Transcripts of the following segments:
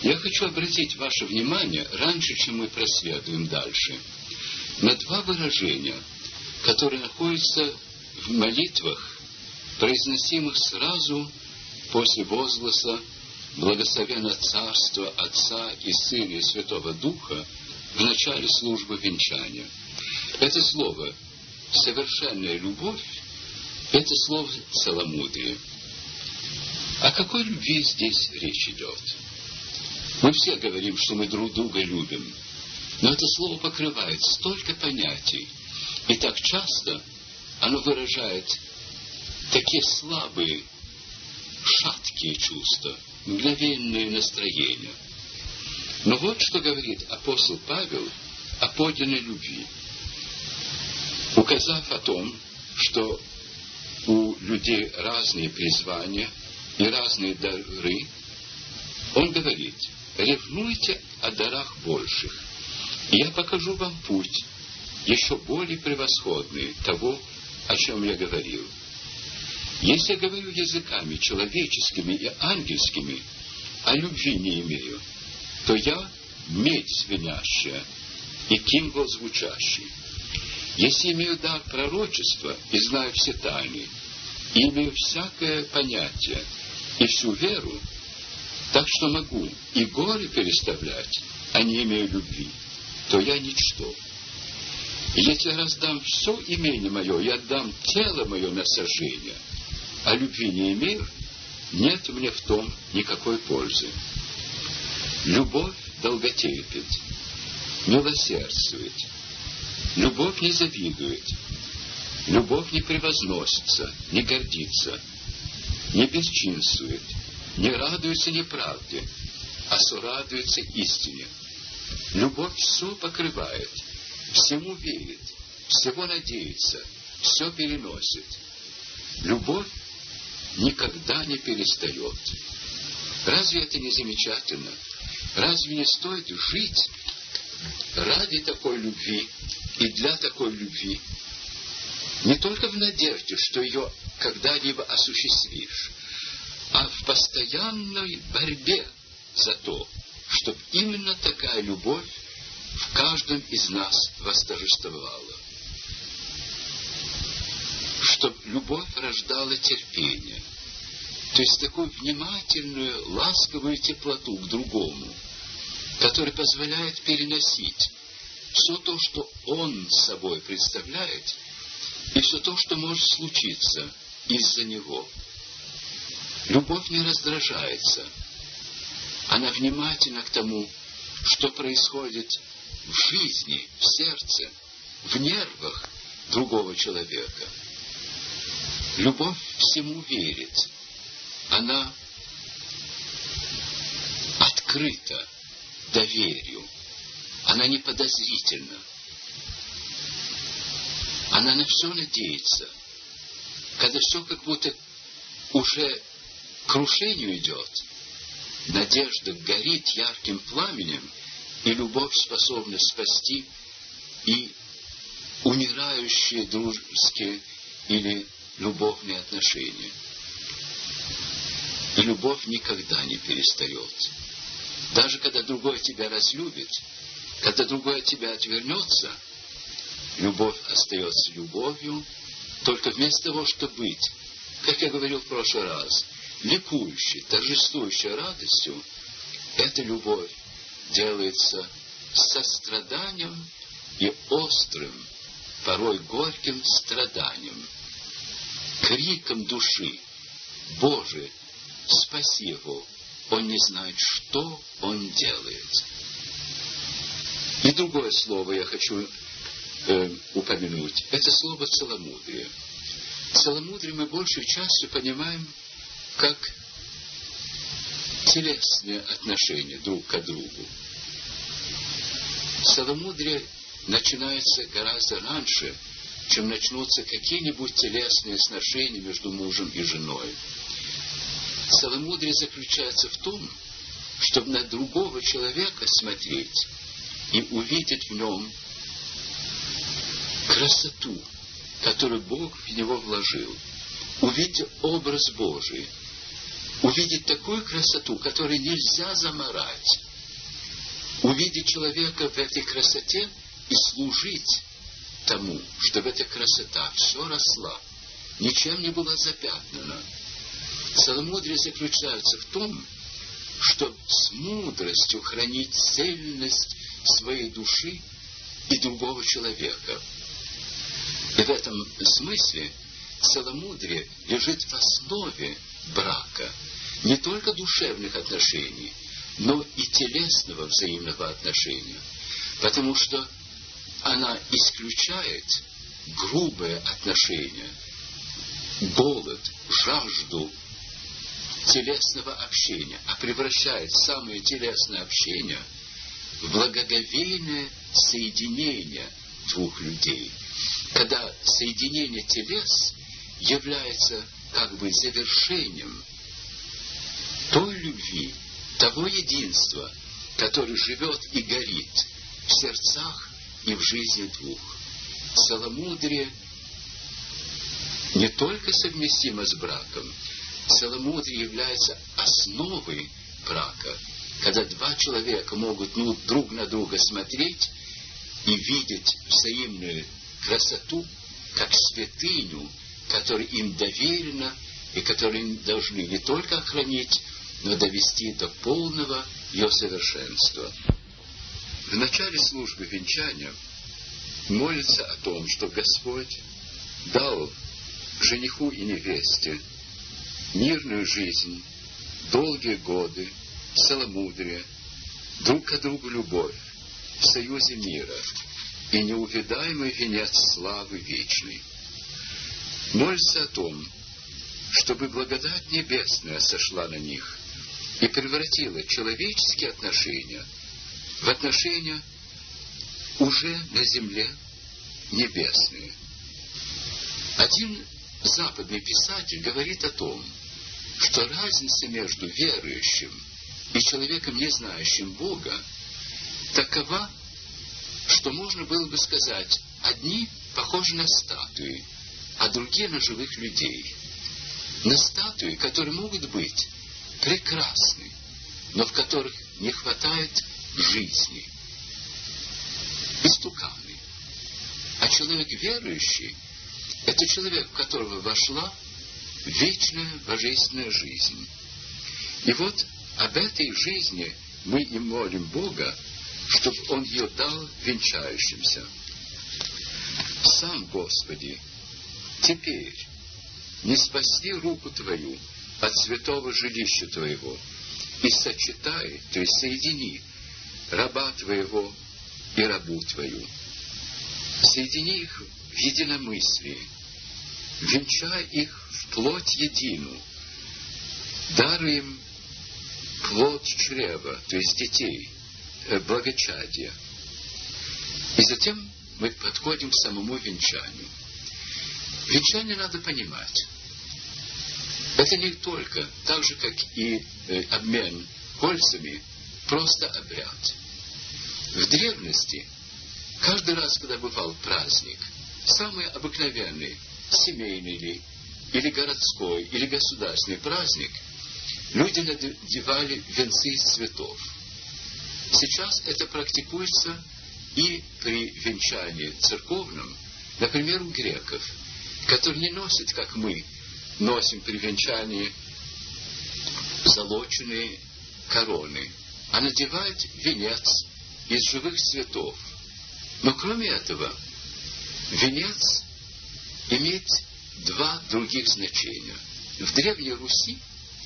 Я хочу обратить ваше внимание, раньше, чем мы проследуем дальше, на два выражения, которые находятся в молитвах, произносимых сразу после возгласа «Благословенно Царство Отца и Сына и Святого Духа» в начале службы венчания. Это слово «совершенная любовь» — это слово «целомудрие». О какой любви здесь речь идет? Мы все говорим, что мы друг друга любим, но это слово покрывает столько понятий, и так часто оно выражает такие слабые, шаткие чувства, мгновенные настроения. Но вот что говорит апостол Павел о подлинной любви, указав о том, что у людей разные призвания и разные дары, он говорит: ревнуйте о дарах больших, и я покажу вам путь, еще более превосходный того, о чем я говорил. Если я говорю языками человеческими и ангельскими, а любви не имею, то я медь звенящая и кимвол звучащий. Если имею дар пророчества и знаю все тайны, и имею всякое понятие и всю веру, так что могу и горы переставлять, а не имею любви, то я ничто. И если я раздам все имение мое и отдам тело мое на сожжение, а любви не имею, нет мне в том никакой пользы. Любовь долготерпит, милосердствует, любовь не завидует, любовь не превозносится, не гордится, не бесчинствует, не радуется неправде, а сорадуется истине. Любовь все покрывает, всему верит, всего надеется, все переносит. Любовь никогда не перестает. Разве это не замечательно? Разве не стоит жить ради такой любви и для такой любви? Не только в надежде, что ее когда-либо осуществишь, а в постоянной борьбе за то, чтобы именно такая любовь в каждом из нас восторжествовала. Чтобы любовь рождала терпение, то есть такую внимательную, ласковую теплоту к другому, который позволяет переносить все то, что он собой представляет, и все то, что может случиться из-за него. Любовь не раздражается. Она внимательна к тому, что происходит в жизни, в сердце, в нервах другого человека. Любовь всему верит. Она открыта доверию. Она не подозрительна. Она на все надеется. Когда все как будто уже к крушению идет, надежда горит ярким пламенем, и любовь способна спасти и умирающие дружеские или любовные отношения. И любовь никогда не перестает. Даже когда другой тебя разлюбит, когда другой от тебя отвернется, любовь остается любовью, только вместо того, чтобы быть, как я говорил в прошлый раз, ликующей, торжествующей радостью, эта любовь делается состраданием и острым, порой горьким страданием, криком души: «Боже, спаси его, он не знает, что он делает». И другое слово я хочу упомянуть. Это слово «целомудрие». Целомудрие мы большей частью понимаем как телесные отношения друг к другу. Целомудрие начинается гораздо раньше, чем начнутся какие-нибудь телесные сношения между мужем и женой. Целомудрие заключается в том, чтобы на другого человека смотреть и увидеть в нем красоту, которую Бог в него вложил, увидеть образ Божий, увидеть такую красоту, которую нельзя заморать, увидеть человека в этой красоте и служить тому, чтобы эта красота все росла, ничем не была запятнана. Целомудрие заключается в том, чтобы с мудростью хранить цельность своей души и другого человека. И в этом смысле целомудрие лежит в основе брака не только душевных отношений, но и телесного взаимного отношения, потому что она исключает грубое отношение, голод, жажду телесного общения, а превращает самое телесное общение в благоговейное соединение двух людей, когда соединение телес является как бы завершением той любви, того единства, который живет и горит в сердцах и в жизни двух. Целомудрие не только совместимо с браком, целомудрие является основой брака, когда два человека могут друг на друга смотреть и видеть взаимную красоту как святыню, которая им доверена и которую им должны не только охранить, но довести до полного ее совершенства. В начале службы венчания молится о том, что Господь дал жениху и невесте мирную жизнь, долгие годы, целомудрие, друг к другу любовь, в союзе мира и неувидаемый венец славы вечной. Молится о том, чтобы благодать небесная сошла на них и превратила человеческие отношения в отношения уже на земле небесные. Один западный писатель говорит о том, что разница между верующим и человеком, не знающим Бога, такова, что можно было бы сказать, одни похожи на статуи, а другие на живых людей. На статуи, которые могут быть прекрасны, но в которых не хватает жизни. Истуканы. А человек верующий — это человек, в которого вошла вечная божественная жизнь. И вот об этой жизни мы и молим Бога, чтобы Он ее дал венчающимся. Сам, Господи, теперь не спаси руку Твою от святого жилища Твоего и сочетай, то есть соедини раба Твоего и рабу Твою. Соедини их в единомыслии, венчай их в плоть едину, даруй им плод чрева, то есть детей, благочадия. И затем мы подходим к самому венчанию. Венчание надо понимать. Это не только, так же, как и обмен кольцами, просто обряд. В древности, каждый раз, когда бывал праздник, самый обыкновенный, семейный или городской, или государственный праздник, люди надевали венцы из цветов. Сейчас это практикуется и при венчании церковном, например, у греков, которые не носят, как мы носим при венчании, золоченые короны, а надевают венец из живых цветов. Но кроме этого, венец имеет два других значения. В Древней Руси,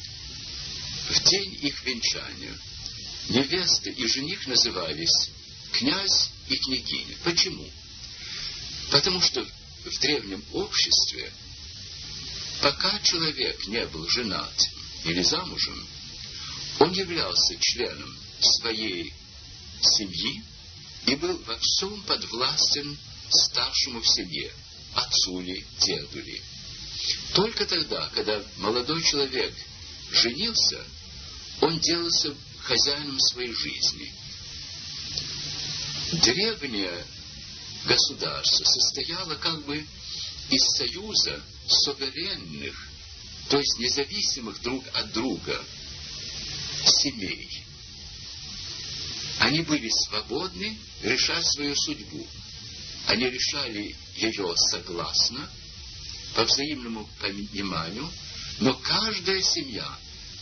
в день их венчания, невеста и жених назывались князь и княгиня. Почему? Потому что в древнем обществе, пока человек не был женат или замужем, он являлся членом своей семьи и был во всем подвластен старшему в семье, отцу ли, деду ли. Только тогда, когда молодой человек женился, он делался хозяином своей жизни. Древнее государство состояло как бы из союза суверенных то есть независимых друг от друга семей, они были свободны решать свою судьбу. Они решали ее согласно, по взаимному пониманию, но каждая семья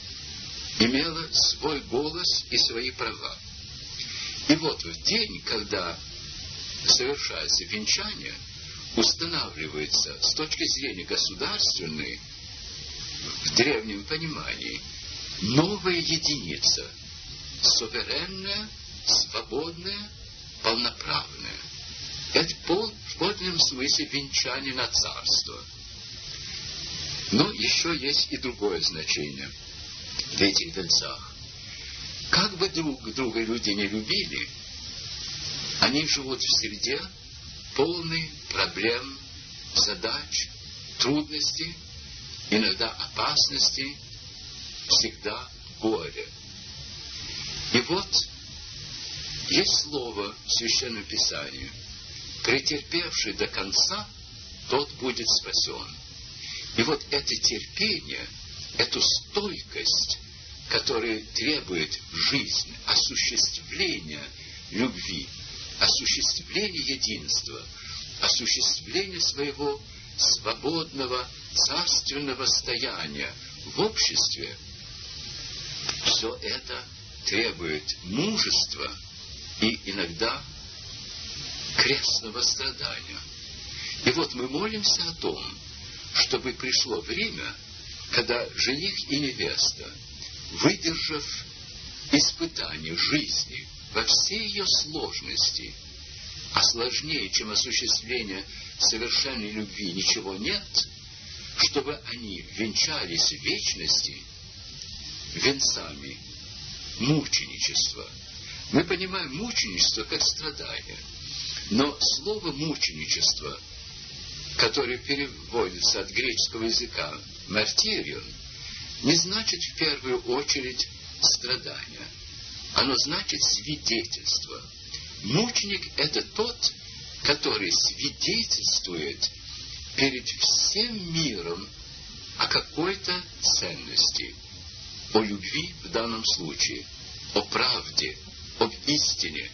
имела свой голос и свои права. И вот в день, когда совершается венчание, устанавливается с точки зрения государственной, в древнем понимании, новая единица, суверенная, свободная, полноправная. Это в подлинном смысле венчание на царство. Но еще есть и другое значение в этих венцах. Как бы друг друга люди не любили, они живут в среде полной проблем, задач, трудностей, иногда опасностей, всегда горе. И вот есть слово в Священном Писании: претерпевший до конца, тот будет спасен. И вот это терпение, эту стойкость, которая требует жизни, осуществления любви, осуществления единства, осуществления своего свободного царственного стояния в обществе, все это требует мужества и иногда крестного страдания. И вот мы молимся о том, чтобы пришло время, когда жених и невеста, выдержав испытание жизни во всей ее сложности, а сложнее, чем осуществление совершенной любви, ничего нет, чтобы они венчались в вечности венцами мученичества. Мы понимаем мученичество как страдание, но слово мученичество, которое переводится от греческого языка «мартирион», не значит в первую очередь страдание. Оно значит свидетельство. Мученик – это тот, который свидетельствует перед всем миром о какой-то ценности, о любви в данном случае, о правде, об истине,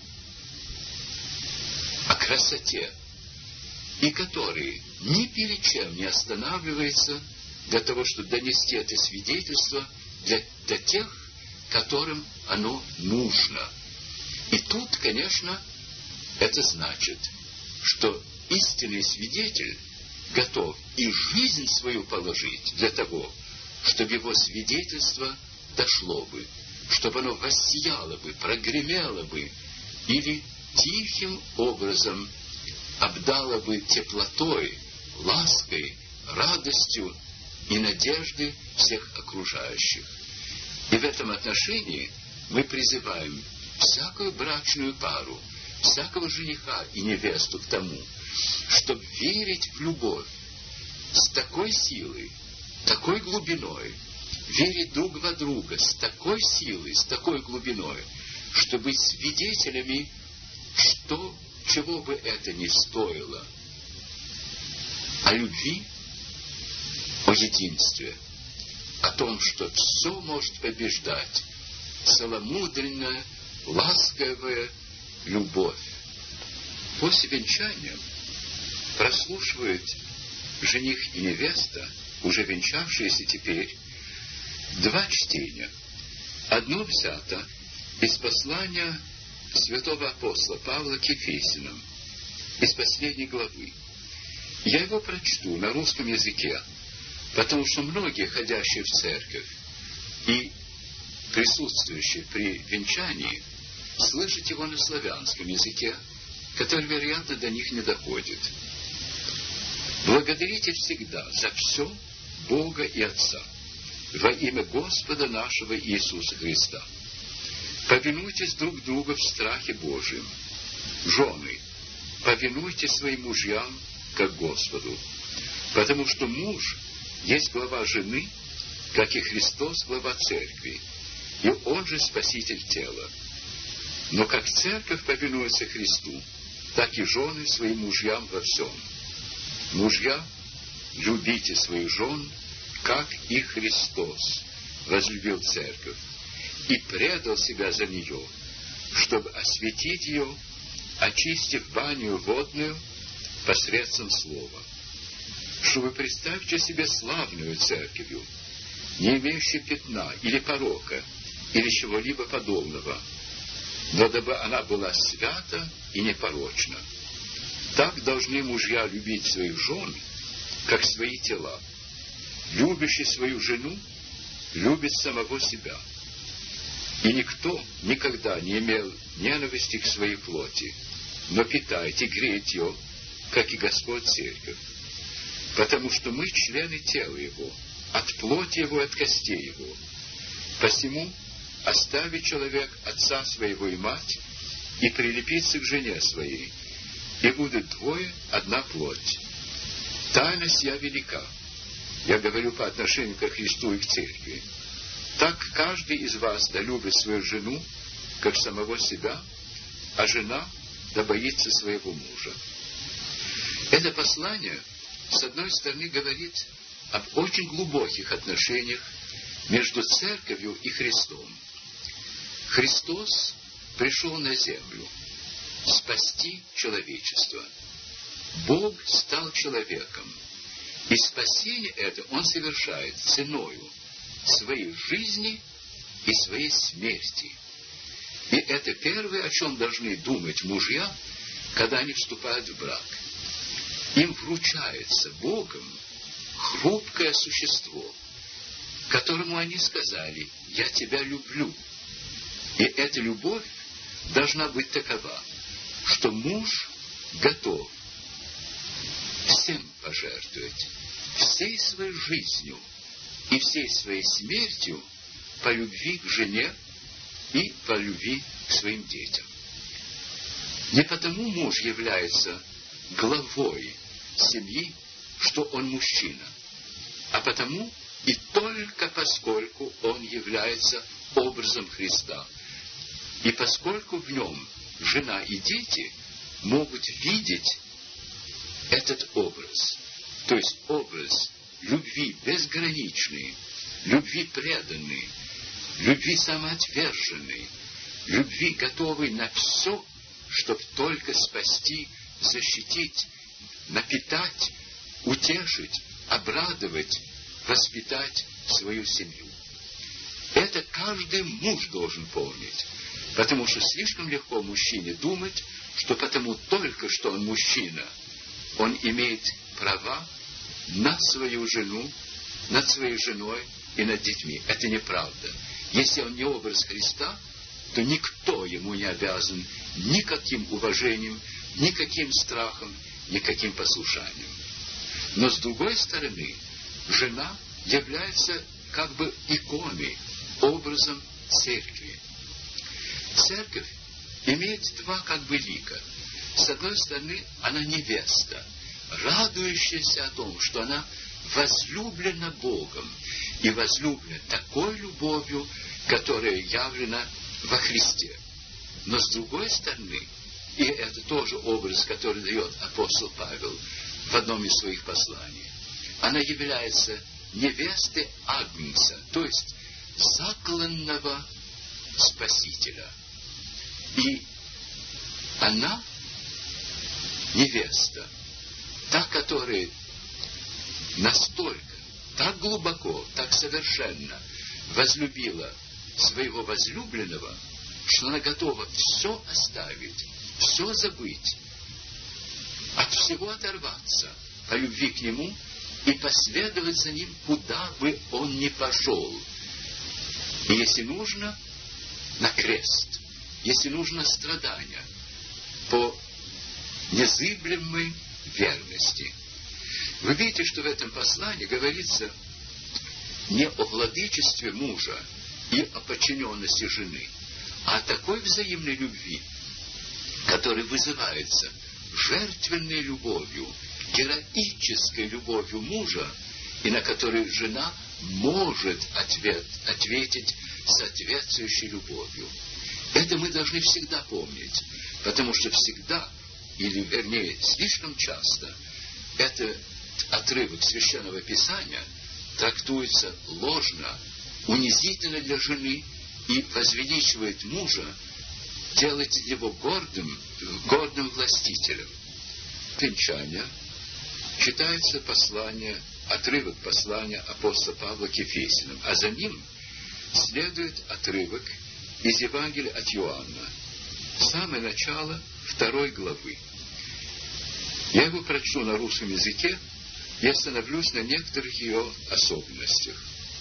о красоте, и который ни перед чем не останавливается для того, чтобы донести это свидетельство для тех, которым оно нужно. И тут, конечно, это значит, что истинный свидетель готов и жизнь свою положить для того, чтобы его свидетельство дошло бы, чтобы оно воссияло бы, прогремело бы, или тихим образом обдало бы теплотой, лаской, радостью и надеждой всех окружающих. И в этом отношении мы призываем всякую брачную пару, всякого жениха и невесту к тому, чтобы верить в любовь с такой силой, такой глубиной, верить друг во друга с такой силой, с такой глубиной, чтобы быть свидетелями, чего бы это ни стоило, о любви, о единстве, о том, что все может побеждать целомудренная, ласковая любовь. После венчания прослушивают жених и невеста, уже венчавшиеся теперь, два чтения. Одно взято из послания святого апостола Павла к Ефесянам, из последней главы. Я его прочту на русском языке, потому что многие, ходящие в церковь и присутствующие при венчании, слышат его на славянском языке, который, вероятно, до них не доходит. «Благодарите всегда за все Бога и Отца во имя Господа нашего Иисуса Христа. Повинуйтесь друг другу в страхе Божьем. Жены, повинуйтесь своим мужьям, как Господу, потому что муж есть глава жены, как и Христос глава церкви, и он же спаситель тела. Но как церковь повинуется Христу, так и жены своим мужьям во всем. Мужья, любите своих жен, как и Христос возлюбил церковь и предал себя за нее, чтобы осветить ее, очистив баню водную посредством слова. Чтобы представьте себе славную церковью, не имеющую пятна или порока, или чего-либо подобного, но дабы она была свята и непорочна. Так должны мужья любить своих жен, как свои тела. Любящий свою жену любит самого себя. И никто никогда не имел ненависти к своей плоти, но питает и греет ее, как и Господь церковь. Потому что мы члены тела Его, от плоти Его и от костей Его. Посему оставит человек отца своего и мать, и прилепится к жене своей, и будут двое одна плоть. Тайна сия велика. Я говорю по отношению ко Христу и к церкви. Так каждый из вас да любит свою жену, как самого себя, а жена да боится своего мужа. Это послание, с одной стороны, говорит об очень глубоких отношениях между церковью и Христом. Христос пришел на землю спасти человечество. Бог стал человеком, и спасение это Он совершает ценою своей жизни и своей смерти. И это первое, о чем должны думать мужья, когда они вступают в брак. Им вручается Богом хрупкое существо, которому они сказали: «Я тебя люблю». И эта любовь должна быть такова, что муж готов всем пожертвовать, всей своей жизнью и всей своей смертью по любви к жене и по любви к своим детям. Не потому муж является главой семьи, что он мужчина, а потому и только поскольку он является образом Христа, и поскольку в нем жена и дети могут видеть этот образ, то есть образ любви безграничной, любви преданной, любви самоотверженной, любви готовой на все, чтобы только спасти, защитить, напитать, утешить, обрадовать, воспитать свою семью. Это каждый муж должен помнить, потому что слишком легко мужчине думать, что потому только что он мужчина, он имеет права на свою жену, над своей женой и над детьми. Это неправда. Если он не образ Христа, то никто ему не обязан никаким уважением, никаким страхом, никаким послушанием. Но с другой стороны, жена является как бы иконой, образом церкви. Церковь имеет два как бы лика. С одной стороны, она невеста, радующаяся о том, что она возлюблена Богом и возлюблена такой любовью, которая явлена во Христе. Но с другой стороны, и это тоже образ, который дает апостол Павел в одном из своих посланий, она является невестой Агнца, то есть закланного Спасителя. И она невеста, та, которая настолько, так глубоко, так совершенно возлюбила своего возлюбленного, что она готова все оставить, все забыть, от всего оторваться по любви к нему и последовать за ним, куда бы он ни пошел. И если нужно, на крест, если нужно страдания, по незыблемой верности. Вы видите, что в этом послании говорится не о владычестве мужа и о подчиненности жены, а о такой взаимной любви, которая вызывается жертвенной любовью, героической любовью мужа, и на которую жена может ответить соответствующей любовью. Это мы должны всегда помнить, потому что всегда, или вернее слишком часто, этот отрывок Священного Писания трактуется ложно, унизительно для жены и возвеличивает мужа, делает его гордым властителем. Венчание читается отрывок послания апостола Павла к Ефесянам, а за ним следует отрывок из Евангелия от Иоанна, самое начало 2 главы. Я его прочту на русском языке и остановлюсь на некоторых ее особенностях.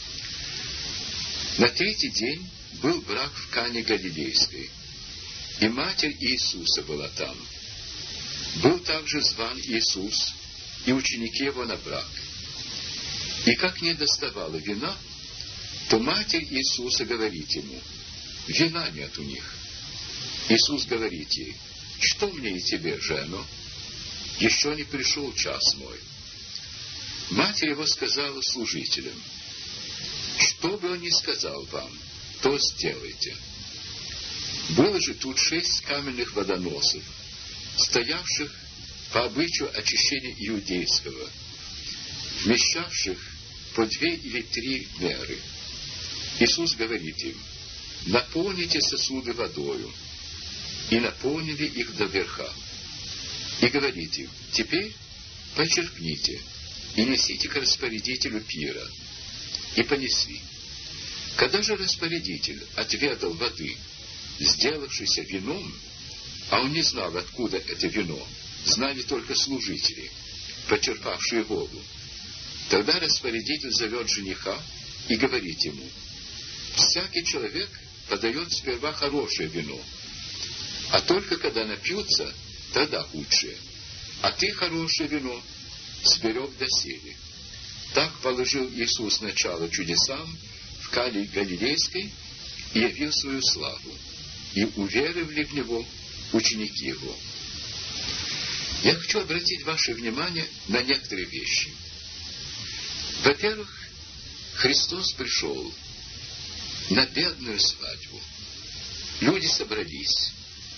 На 3-й день был брак в Кане Галилейской, и матерь Иисуса была там. Был также зван Иисус и ученики его на брак. И как не доставало вина, то матерь Иисуса говорит ему: вина нет у них. Иисус говорит ей: что мне и тебе, жено? Еще не пришел час мой. Матерь его сказала служителям: что бы он ни сказал вам, то сделайте. Было же тут 6 каменных водоносов, стоявших по обычаю очищения иудейского, вмещавших по 2 или 3 меры. Иисус говорит им: наполните сосуды водою, и наполнили их до верха. И говорит им: теперь почерпните и несите к распорядителю пира. И понесли. Когда же распорядитель отведал воды, сделавшейся вином, а он не знал, откуда это вино, знали только служители, почерпавшие воду, тогда распорядитель зовет жениха и говорит ему: всякий человек подает сперва хорошее вино, а только когда напьются, тогда худшее. А ты хорошее вино сберег доселе. Так положил Иисус начало чудесам в Кане Галилейской и явил свою славу, и уверовали в Него ученики Его. Я хочу обратить ваше внимание на некоторые вещи. Во-первых, Христос пришел на бедную свадьбу. Люди собрались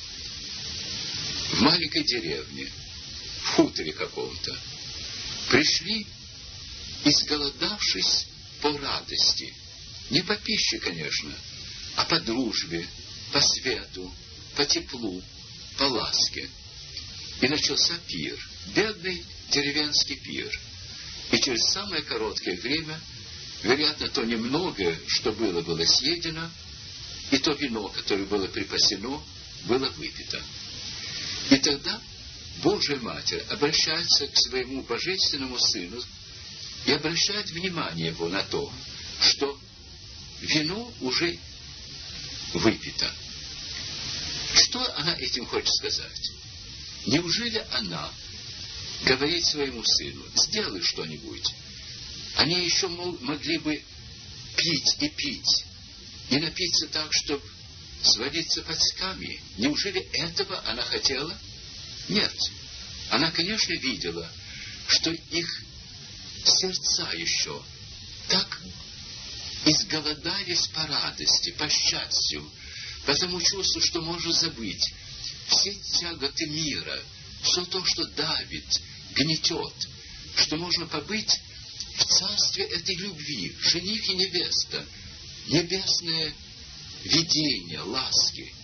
в маленькой деревне, в хуторе каком-то. Пришли, изголодавшись по радости. Не по пище, конечно, а по дружбе, по свету, по теплу, по ласке. И начался пир, бедный деревенский пир. И через самое короткое время, вероятно, то немногое, что было съедено, и то вино, которое было припасено, было выпито. И тогда Божья Матерь обращается к своему Божественному Сыну и обращает внимание его на то, что вино уже выпито. Что она этим хочет сказать? Неужели она говорит своему сыну: сделай что-нибудь? Они еще могли бы пить и напиться так, чтобы свалиться под скамьи. Неужели этого она хотела? Нет. Она, конечно, видела, что их сердца еще так изголодались по радости, по счастью, по тому чувству, что можно забыть все тяготы мира, все то, что давит, гнетет, что можно побыть в царстве этой любви, жених и невеста, небесное видение, ласки.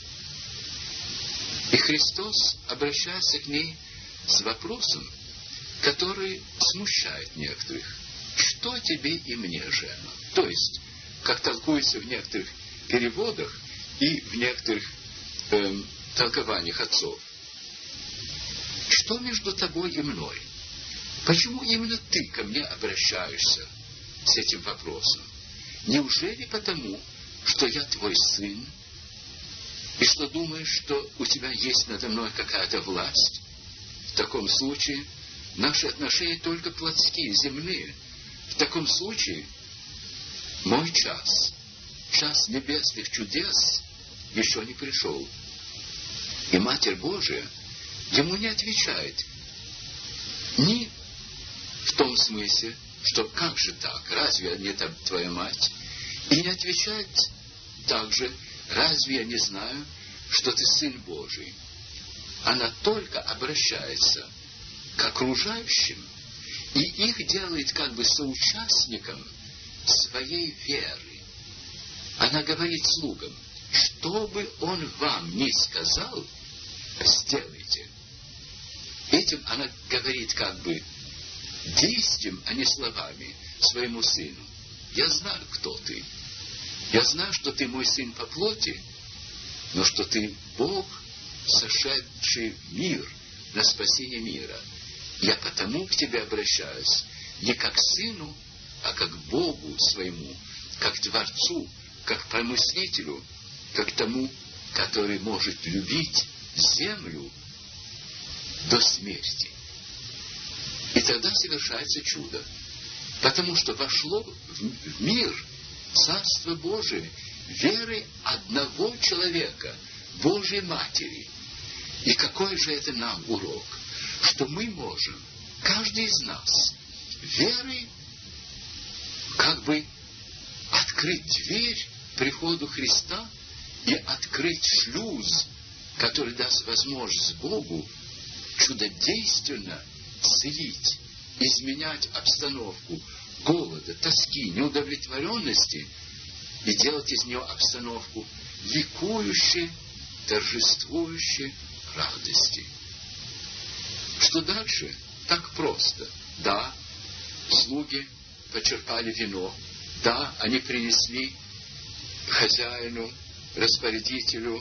И Христос обращается к ней с вопросом, который смущает некоторых. Что тебе и мне, жена? То есть, как толкуется в некоторых переводах и в некоторых толкованиях отцов. Что между тобой и мной? Почему именно ты ко мне обращаешься с этим вопросом? Неужели потому, что я твой сын, и что думаешь, что у тебя есть надо мной какая-то власть? В таком случае наши отношения только плотские, земные. В таком случае мой час небесных чудес еще не пришел. И Матерь Божия ему не отвечает ни в том смысле, что как же так, разве я не твоя мать? И не отвечает также: разве я не знаю, что ты Сын Божий? Она только обращается к окружающим и их делает как бы соучастником своей веры. Она говорит слугам: что бы он вам ни сказал, сделайте. Этим она говорит как бы действием, а не словами, своему сыну: я знаю, кто ты. Я знаю, что ты мой сын по плоти, но что ты Бог, сошедший в мир на спасение мира. Я потому к тебе обращаюсь не как к сыну, а как к Богу своему, как к Творцу, как к помыслителю, как к тому, который может любить землю до смерти. И тогда совершается чудо, потому что вошло в мир Царство Божие верой одного человека, Божьей Матери. И какой же это нам урок? Что мы можем, каждый из нас, верой как бы открыть дверь к приходу Христа и открыть шлюз, который даст возможность Богу чудодейственно целить, изменять обстановку голода, тоски, неудовлетворенности и делать из нее обстановку ликующей, торжествующей радости. Что дальше? Так просто. Да, слуги почерпали вино. Да, они принесли хозяину, распорядителю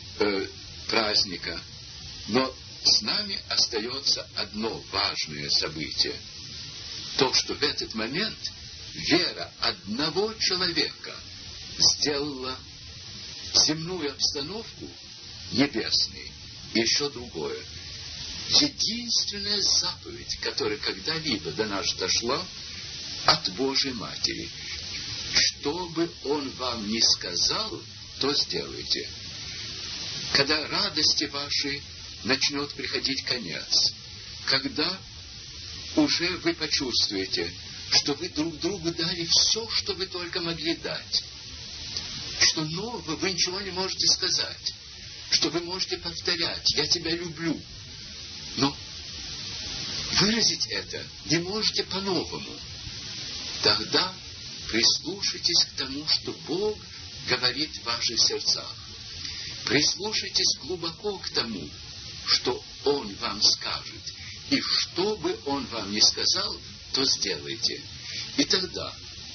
праздника. Но с нами остается одно важное событие. То, что в этот момент вера одного человека сделала земную обстановку небесной. И еще другое. Единственная заповедь, которая когда-либо до нас дошла от Божьей Матери. Что бы Он вам ни сказал, то сделайте. Когда радости вашей начнет приходить конец, когда уже вы почувствуете, что вы друг другу дали все, что вы только могли дать, что нового вы ничего не можете сказать, что вы можете повторять: «Я тебя люблю», но выразить это не можете по-новому. Тогда прислушайтесь к тому, что Бог говорит в ваших сердцах. Прислушайтесь глубоко к тому, что Он вам скажет. И что бы Он вам ни сказал, то сделайте. И тогда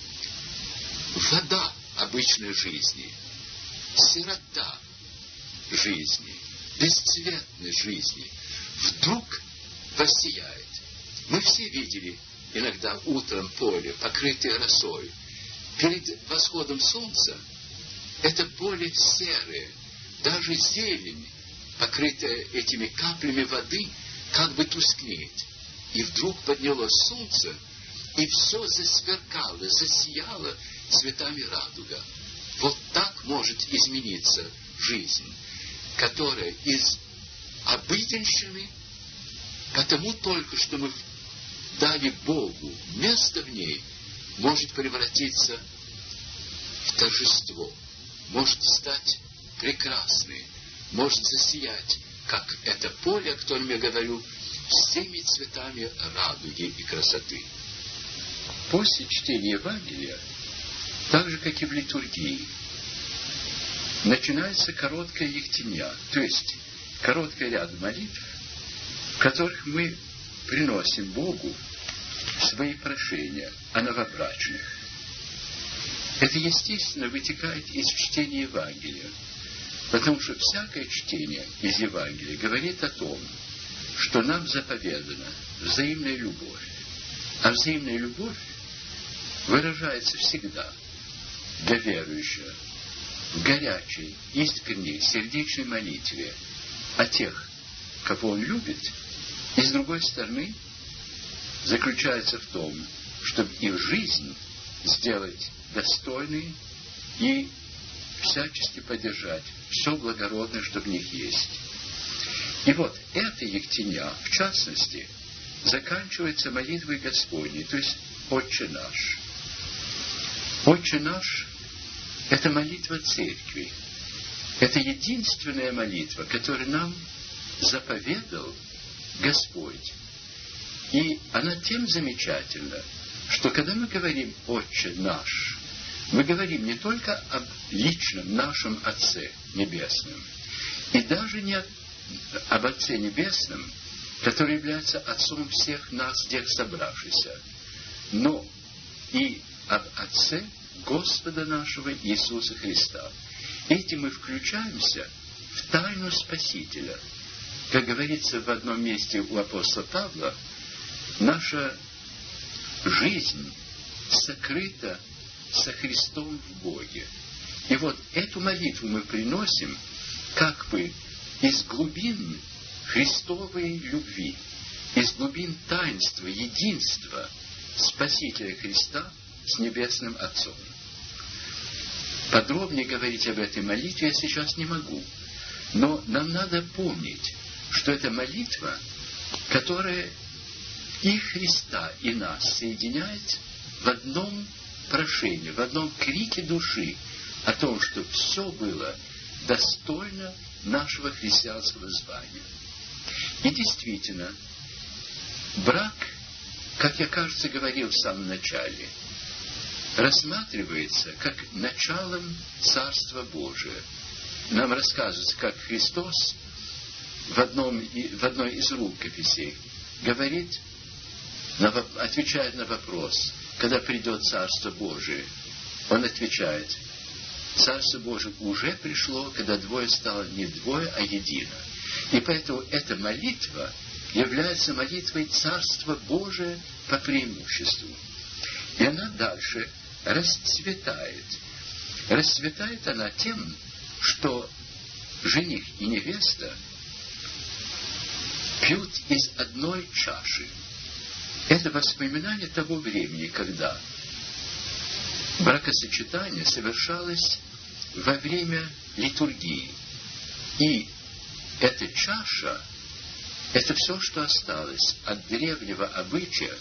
вода обычной жизни, сирота жизни, бесцветность жизни вдруг воссияет. Мы все видели иногда утром поле, покрытое росой. Перед восходом солнца это поле серое, даже зелень, покрытая этими каплями воды, как бы тускнеет. И вдруг поднялось солнце, и все засверкало, засияло цветами радуга. Вот так может измениться жизнь, которая из обыденщины, потому только что мы дали Богу место в ней, может превратиться в торжество, может стать прекрасной, может засиять, как это поле, о котором я говорю, всеми цветами радуги и красоты. После чтения Евангелия, так же, как и в литургии, начинается короткая ектемья, то есть короткий ряд молитв, в которых мы приносим Богу свои прошения о новобрачных. Это, естественно, вытекает из чтения Евангелия, потому что всякое чтение из Евангелия говорит о том, что нам заповедана взаимная любовь. А взаимная любовь выражается всегда для верующего в горячей, искренней, сердечной молитве о тех, кого он любит, и, с другой стороны, заключается в том, чтобы их жизнь сделать достойной и всячески поддержать все благородное, что в них есть. И вот эта ектемья, в частности, заканчивается молитвой Господней, то есть «Отче наш». «Отче наш» — это молитва Церкви. Это единственная молитва, которую нам заповедал Господь. И она тем замечательна, что когда мы говорим «Отче наш», мы говорим не только об личном нашем Отце Небесном, и даже не об Отце Небесном, который является Отцом всех нас, всех собравшихся, но и об Отце Господа нашего Иисуса Христа. Этим мы включаемся в тайну Спасителя. Как говорится в одном месте у апостола Павла, наша жизнь сокрыта со Христом в Боге. И вот эту молитву мы приносим как бы из глубин Христовой любви, из глубин таинства, единства Спасителя Христа с Небесным Отцом. Подробнее говорить об этой молитве я сейчас не могу, но нам надо помнить, что это молитва, которая и Христа, и нас соединяет в одном прошении, в одном крике души о том, что все было достойно нашего христианского звания. И действительно, брак, как я, кажется, говорил в самом начале, рассматривается как началом Царства Божия. Нам рассказывается, как Христос в одной из рукописей говорит, отвечает на вопрос, когда придет Царство Божие. Он отвечает: Царство Божие уже пришло, когда двое стало не двое, а едино. И поэтому эта молитва является молитвой Царства Божия по преимуществу. И она дальше расцветает. Расцветает она тем, что жених и невеста пьют из одной чаши. Это воспоминание того времени, когда бракосочетание совершалось во время литургии. И эта чаша – это все, что осталось от древнего обычая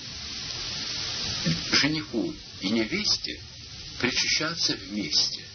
жениху и невесте причащаться вместе.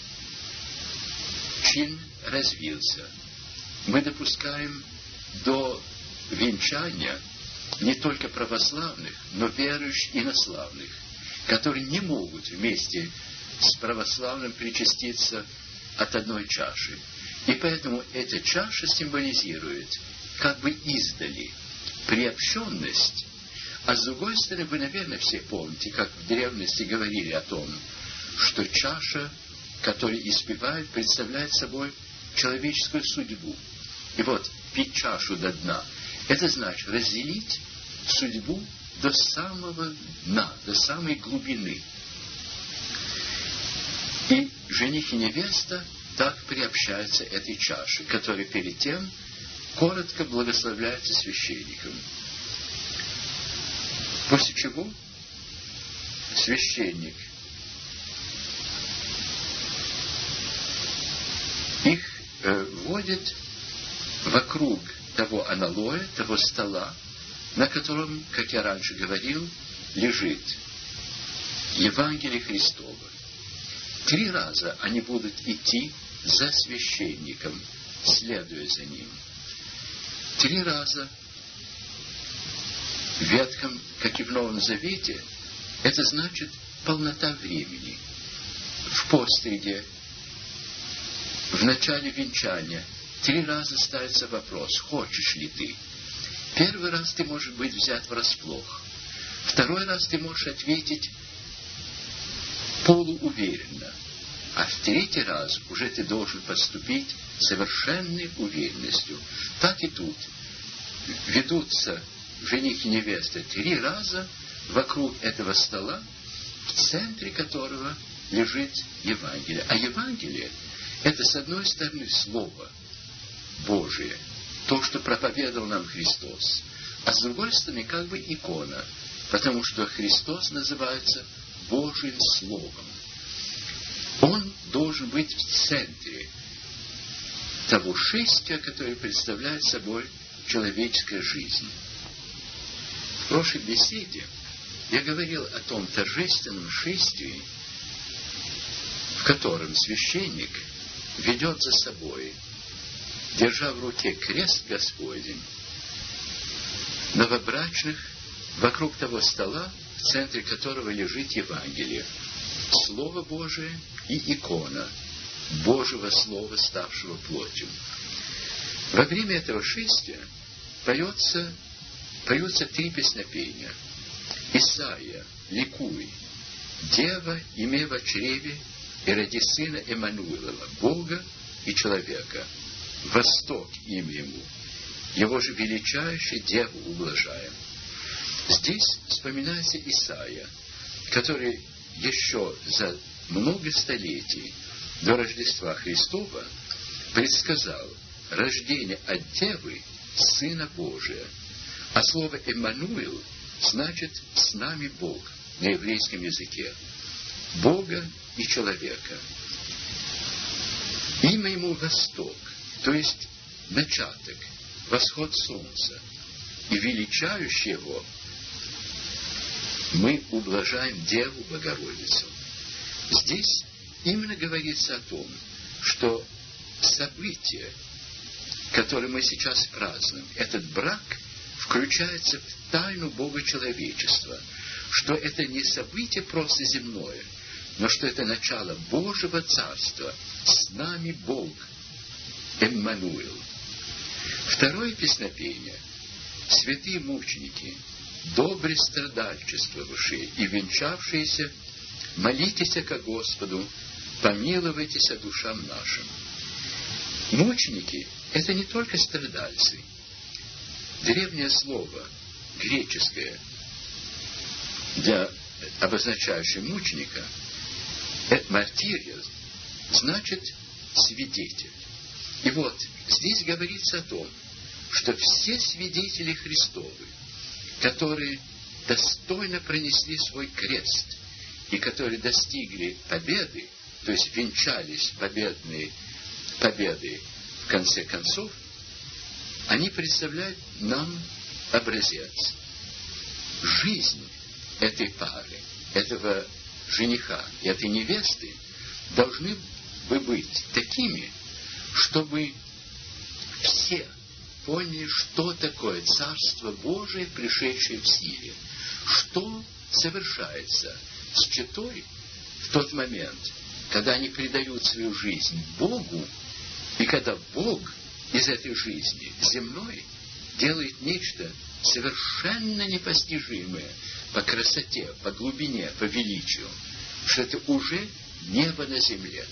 Чин развился. Мы допускаем до венчания не только православных, но верующих инославных, которые не могут вместе с православным причаститься от одной чаши. И поэтому эта чаша символизирует как бы издали приобщенность. А с другой стороны, вы, наверное, все помните, как в древности говорили о том, что чаша, которую испевают, представляет собой человеческую судьбу. И вот пить чашу до дна – это значит разделить судьбу до самого дна, до самой глубины. И жених и невеста так приобщаются этой чаше, которая перед тем коротко благословляется священником. После чего священник их вводит вокруг того аналоя, того стола, на котором, как я раньше говорил, лежит Евангелие Христово. 3 раза они будут идти за священником, следуя за ним. 3 раза в Ветхом, как и в Новом Завете, это значит полнота времени. В постриге, в начале венчания 3 раза ставится вопрос: хочешь ли ты? 1 раз ты можешь быть взят врасплох. 2 раз ты можешь ответить полууверенно. А в 3 раз уже ты должен поступить с совершенной уверенностью. Так и тут. Ведутся жених и невеста 3 раза вокруг этого стола, в центре которого лежит Евангелие. А Евангелие – это, с одной стороны, Слово Божие, то, что проповедовал нам Христос, а с другой стороны, как бы икона, потому что Христос называется Божьим Словом. Он должен быть в центре того шествия, которое представляет собой человеческая жизнь. В прошлой беседе я говорил о том торжественном шествии, в котором священник ведет за собой, держа в руке крест Господень, новобрачных вокруг того стола, в центре которого лежит Евангелие. Слово Божие и икона Божьего Слова, ставшего плотью. Во время этого шествия поются 3 песнопения. Исайя, ликуй, Дева, име во чреве, и роди сына Эммануилова, Бога и человека. Восток имя ему, его же величайший Деву ублажаем. Здесь вспоминается Исайя, который еще за много столетий до Рождества Христова предсказал рождение от Девы Сына Божия. А слово «Эммануил» значит «с нами Бог» на еврейском языке. Бога и человека. Имя ему Восток, то есть начаток, восход солнца. И величающий его мы ублажаем Деву Богородицу. Здесь именно говорится о том, что событие, которое мы сейчас празднуем, этот брак включается в тайну Бога-человечества, что это не событие просто земное, но что это начало Божьего Царства. С нами Бог, Эммануил. Второе песнопение. Святые мученики, добре страдальчествовавшие и венчавшиеся, молитесь ко Господу, помилуйтесь о душам нашим. Мученики – это не только страдальцы. Древнее слово, греческое, обозначающее мученика, мартирия, значит свидетель. И вот здесь говорится о том, что все свидетели Христовы, которые достойно пронесли свой крест и которые достигли победы, то есть венчались победой в конце концов, они представляют нам образец. Жизнь этой пары, этого жениха и этой невесты должны бы быть такими, чтобы все поняли, что такое Царство Божие, пришедшее в силе, что совершается с четой в тот момент, когда они предают свою жизнь Богу, и когда Бог из этой жизни земной делает нечто совершенно непостижимое по красоте, по глубине, по величию, что это уже небо на земле.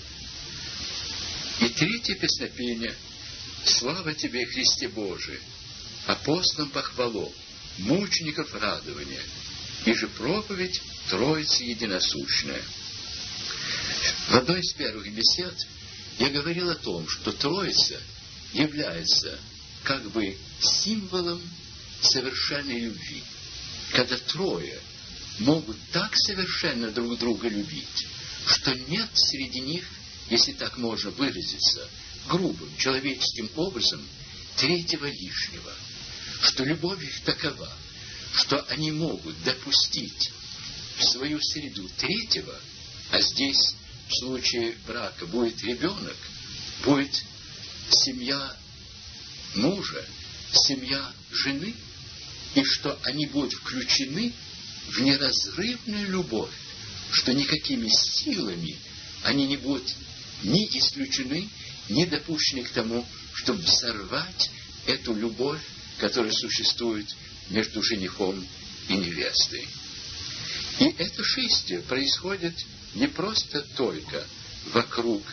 И третье песнопение: «Слава Тебе, Христе Божий, апостолам похвалу, мучеников радование, и же проповедь Троицы единосущная». В одной из первых бесед я говорил о том, что Троица является как бы символом совершенной любви. Когда трое могут так совершенно друг друга любить, что нет среди них, если так можно выразиться, грубым, человеческим образом, третьего лишнего. Что любовь их такова, что они могут допустить в свою среду третьего, а здесь в случае брака будет ребенок, будет семья мужа, семья жены, и что они будут включены в неразрывную любовь, что никакими силами они не будут ни исключены, ни допущены к тому, чтобы взорвать эту любовь, которая существует между женихом и невестой. И это шествие происходит не просто только вокруг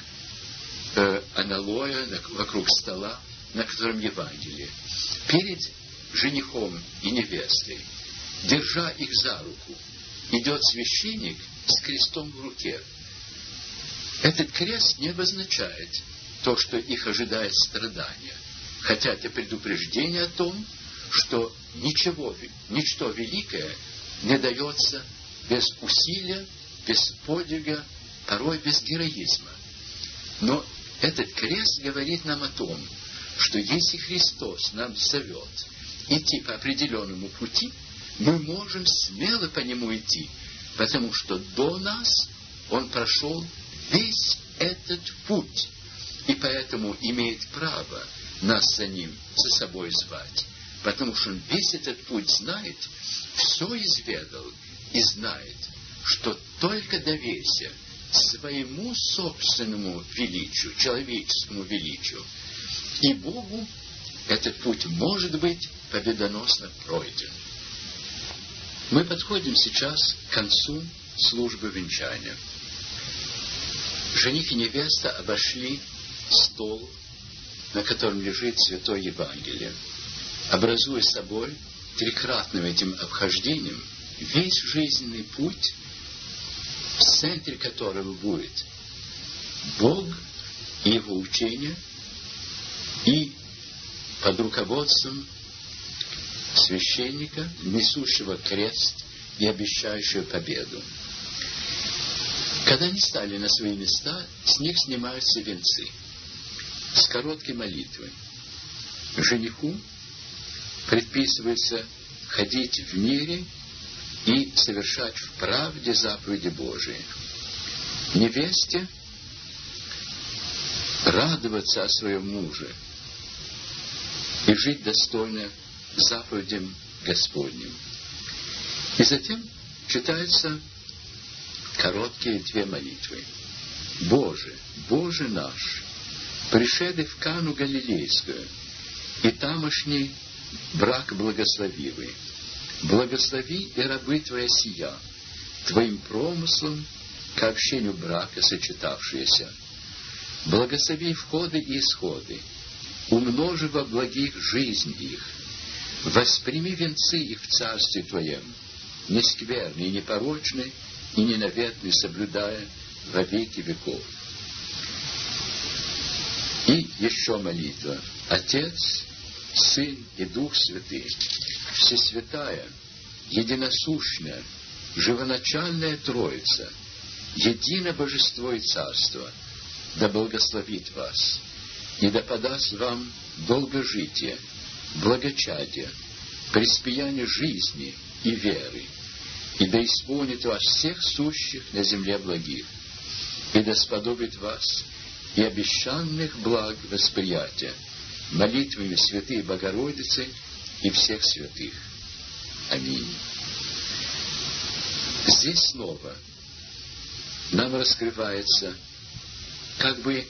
аналоя, вокруг стола, на котором Евангелие. Перед женихом и невестой, держа их за руку, идет священник с крестом в руке. Этот крест не обозначает то, что их ожидает страдания, хотя это предупреждение о том, что ничто великое не дается без усилия, без подвига, порой без героизма. Но этот крест говорит нам о том, что если Христос нам зовет идти по определенному пути, мы можем смело по нему идти, потому что до нас Он прошел весь этот путь, и поэтому имеет право нас за собой звать. потому что он весь этот путь знает, все изведал и знает, что только доверься своему собственному величию, человеческому величию, и Богу этот путь может быть победоносно пройден. Мы подходим сейчас к концу службы венчания. Жених и невеста обошли стол, на котором лежит Святое Евангелие, образуя собой трикратным этим обхождением весь жизненный путь, в центре которого будет Бог и Его учение, и под руководством священника, несущего крест и обещающего победу. Когда они стали на свои места, с них снимаются венцы с короткой молитвой. Жениху предписывается ходить в мире и совершать в правде заповеди Божии. Невесте радоваться о своем муже и жить достойно заповедям Господним. И затем читаются короткие две молитвы. «Боже, Боже наш, пришедший в Кану Галилейскую, и тамошний брак благословивый, благослови и рабы Твоя сия, Твоим промыслом к общению брака сочетавшиеся. Благослови входы и исходы, умножи во благих жизнь их, восприми венцы их в Царстве Твоем, нескверный и непорочный, и ненаветный, соблюдая во веки веков». И еще молитва. Отец, Сын и Дух Святый, Всесвятая, единосущная, живоначальная Троица, единое Божество и Царство, да благословит вас, и да подаст вам долгожитие, благочадие, преспияние жизни и веры, и да исполнит вас всех сущих на земле благих, и да сподобит вас и обещанных благ восприятия молитвами Святой Богородицы и всех святых. Аминь. Здесь снова нам раскрывается как бы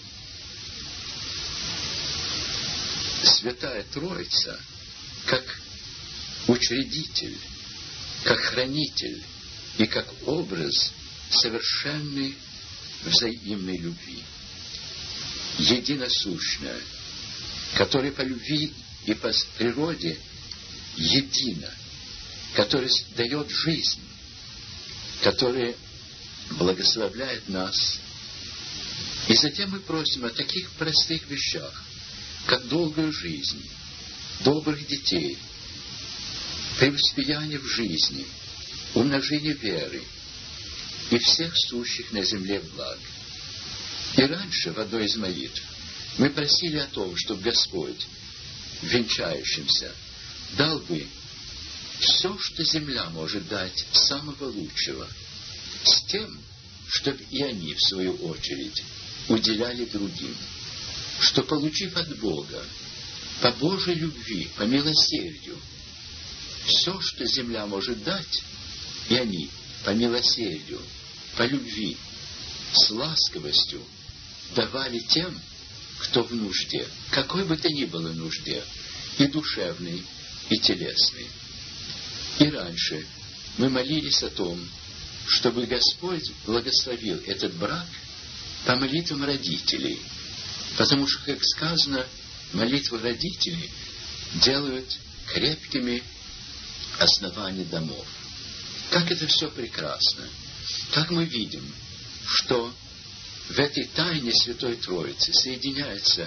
Святая Троица как учредитель, как хранитель и как образ совершенной взаимной любви. Единосущная, которая по любви и по природе едина, которая дает жизнь, которая благословляет нас. И затем мы просим о таких простых вещах, как долгую жизнь, добрых детей, преуспеяние в жизни, умножение веры и всех сущих на земле благ. И раньше в одной из молитв мы просили о том, чтобы Господь венчающимся дал бы все, что земля может дать самого лучшего, с тем, чтобы и они, в свою очередь, уделяли другим, что, получив от Бога, по Божьей любви, по милосердию, все, что земля может дать, и они, по милосердию, по любви, с ласковостью, давали тем, кто в нужде, какой бы то ни было нужде, и душевной, и телесной. И раньше мы молились о том, чтобы Господь благословил этот брак по молитвам родителей, потому что, как сказано, молитвы родителей делают крепкими основания домов. Как это все прекрасно! Как мы видим, что в этой тайне Святой Троицы соединяется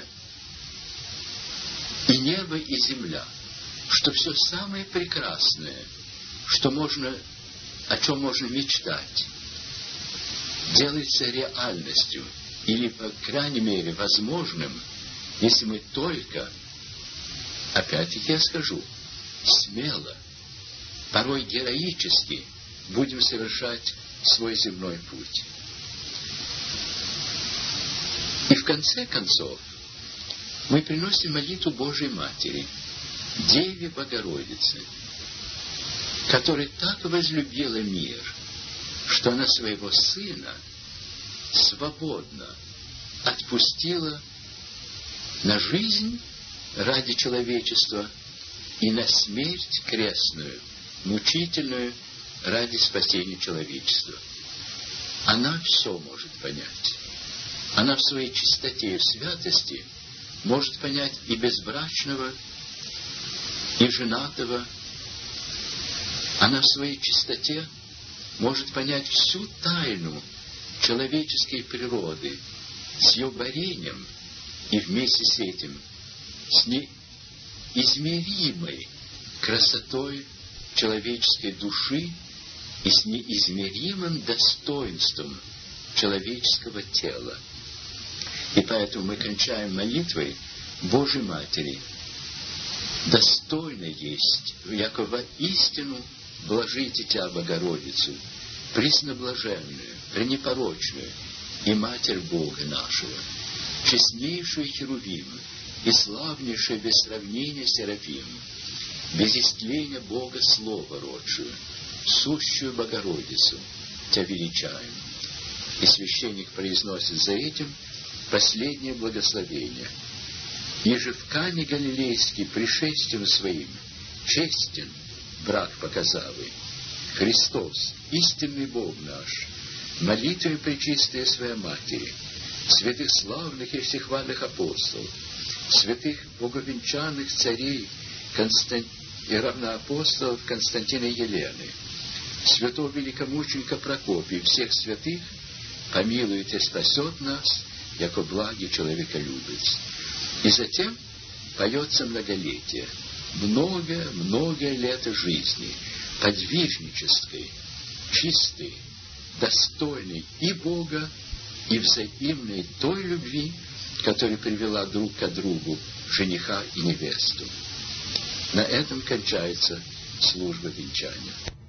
и небо, и земля, что все самое прекрасное, о чем можно мечтать, делается реальностью, или, по крайней мере, возможным, если мы только, опять-таки я скажу, смело, порой героически будем совершать свой земной путь. И в конце концов мы приносим молитву Божьей Матери, Деве Богородице, которая так возлюбила мир, что она своего Сына свободно отпустила на жизнь ради человечества и на смерть крестную, мучительную ради спасения человечества. Она все может понять. Она в своей чистоте и в святости может понять и безбрачного, и женатого. Она в своей чистоте может понять всю тайну человеческой природы с ее борением и вместе с этим с неизмеримой красотой человеческой души и с неизмеримым достоинством человеческого тела. И поэтому мы кончаем молитвой Божьей Матери. Достойно есть, яко воистину блажите Тя, Богородицу, пресноблаженную, пренепорочную и Матерь Бога нашего, честнейшую Херувим и славнейшую без сравнения Серафим, без истления Бога Слова родшую, сущую Богородицу, Тя величаем. И священник произносит за этим последнее благословение. Еже в Кане Галилейский пришествием своим честен брак показавый, Христос, истинный Бог наш, молитвой пречистая Своя Матери, святых славных и всехвальных апостолов, святых боговенчанных царей и равноапостолов Константина и Елены, святого великомученика Прокопия и всех святых, помилует и спасет нас, яко благий человеколюбец. И затем поется многолетие, многое лето жизни, подвижнической, чистой, достойной и Бога, и взаимной той любви, которая привела друг к другу жениха и невесту. На этом кончается служба венчания.